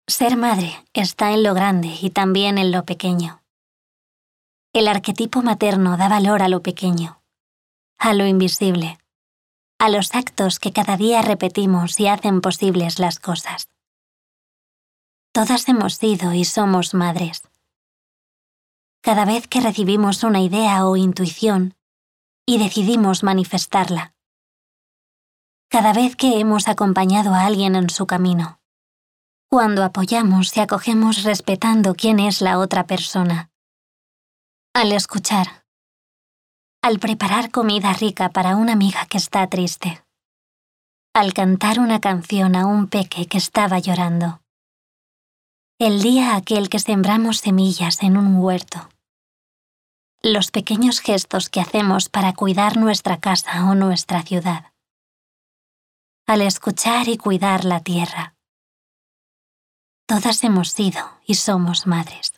Ser madre está en lo grande y también en lo pequeño. El arquetipo materno da valor a lo pequeño, a lo invisible, a los actos que cada día repetimos y hacen posibles las cosas. Todas hemos sido y somos madres. Cada vez que recibimos una idea o intuición y decidimos manifestarla. Cada vez que hemos acompañado a alguien en su camino. Cuando apoyamos y acogemos respetando quién es la otra persona. Al escuchar. Al preparar comida rica para una amiga que está triste. Al cantar una canción a un peque que estaba llorando. El día aquel que sembramos semillas en un huerto. Los pequeños gestos que hacemos para cuidar nuestra casa o nuestra ciudad. Al escuchar y cuidar la tierra. Todas hemos sido y somos madres.